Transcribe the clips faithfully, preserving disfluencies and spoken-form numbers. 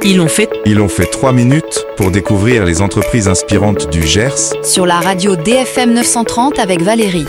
Ils l'ont fait. Ils ont fait trois minutes pour découvrir les entreprises inspirantes du Gers. Sur la radio D F M neuf cent trente avec Valérie.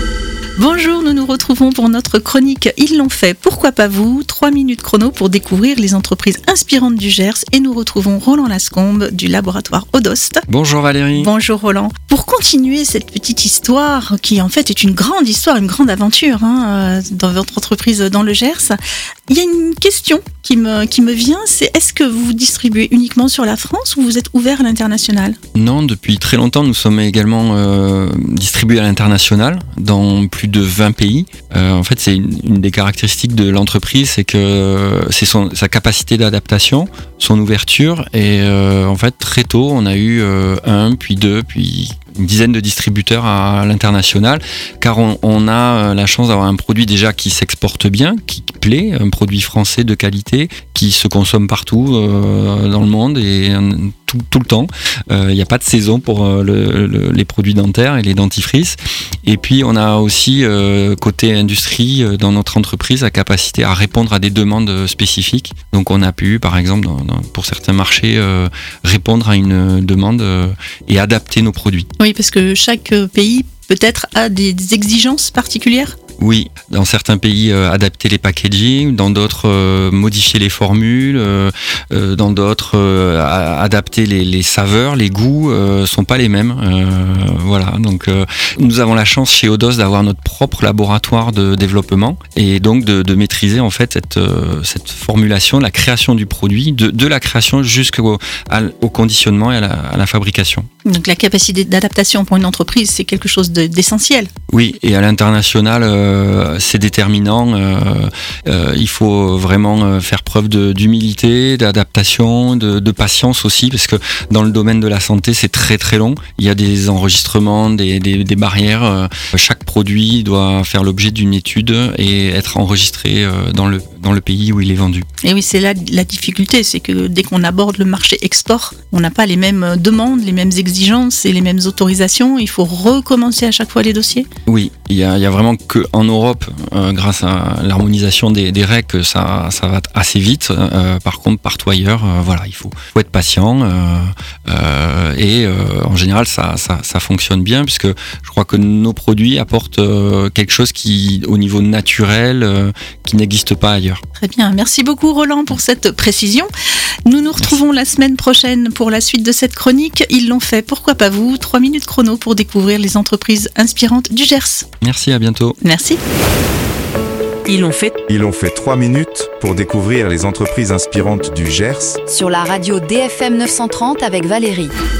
Bonjour, nous nous retrouvons pour notre chronique Ils l'ont fait, pourquoi pas vous ? Trois minutes chrono pour découvrir les entreprises inspirantes du Gers et nous retrouvons Roland Lascombe du laboratoire Odost. Bonjour Valérie. Bonjour Roland. Pour continuer cette petite histoire qui en fait est une grande histoire, une grande aventure hein, dans votre entreprise dans le Gers, il y a une question qui me, qui me vient, c'est est-ce que vous distribuez uniquement sur la France ou vous êtes ouvert à l'international ? Non, depuis très longtemps nous sommes également euh, distribués à l'international dans plus de vingt pays. Euh, en fait, c'est une, une des caractéristiques de l'entreprise, c'est que c'est son, sa capacité d'adaptation, son ouverture. Et euh, en fait, très tôt, on a eu euh, un, puis deux, puis une dizaine de distributeurs à l'international, car on, on a la chance d'avoir un produit déjà qui s'exporte bien, qui plaît, un produit français de qualité, qui se consomme partout euh, dans le monde et tout, tout le temps. Il euh, n'y a pas de saison pour euh, le, le, les produits dentaires et les dentifrices. Et puis on a aussi euh, côté industrie euh, dans notre entreprise la capacité à répondre à des demandes spécifiques. Donc on a pu par exemple dans, dans, pour certains marchés euh, répondre à une demande euh, et adapter nos produits. Oui, parce que chaque pays peut-être a des, des exigences particulières. Oui, dans certains pays, euh, adapter les packaging, dans d'autres, euh, modifier les formules, euh, euh, dans d'autres, euh, adapter les, les saveurs, les goûts, euh, sont pas les mêmes. Euh, voilà, donc euh, nous avons la chance chez Odost d'avoir notre propre laboratoire de développement et donc de, de maîtriser en fait cette, euh, cette formulation, la création du produit, de, de la création jusqu'au à, au conditionnement et à la, à la fabrication. Donc la capacité d'adaptation pour une entreprise, c'est quelque chose de, d'essentiel. Oui, et à l'international, euh, c'est déterminant. Euh, euh, il faut vraiment faire preuve de, d'humilité, d'adaptation, de, de patience aussi, parce que dans le domaine de la santé, c'est très très long. Il y a des enregistrements, des, des, des barrières. Euh, chaque produit doit faire l'objet d'une étude et être enregistré euh, dans le, dans le pays où il est vendu. Et oui, c'est là la difficulté, c'est que dès qu'on aborde le marché export, on n'a pas les mêmes demandes, les mêmes exigences et les mêmes autorisations. Il faut recommencer à chaque fois les dossiers. Oui, il y a, il y a vraiment qu'en Europe, euh, grâce à l'harmonisation des, des règles, que ça, ça va assez vite. Euh, par contre, partout ailleurs, euh, voilà, il faut, faut être patient. Euh, euh, et euh, en général, ça, ça, ça fonctionne bien, puisque je crois que nos produits apportent euh, quelque chose qui, au niveau naturel, euh, qui n'existe pas ailleurs. Très bien, merci beaucoup Roland pour cette précision. Nous nous retrouvons Merci. La semaine prochaine pour la suite de cette chronique. Ils l'ont fait, pourquoi pas vous ? Trois minutes chrono pour découvrir les entreprises inspirantes du Gers. Merci, à bientôt. Merci. Ils l'ont fait. Ils ont fait trois minutes pour découvrir les entreprises inspirantes du Gers. Sur la radio D F M neuf cent trente avec Valérie.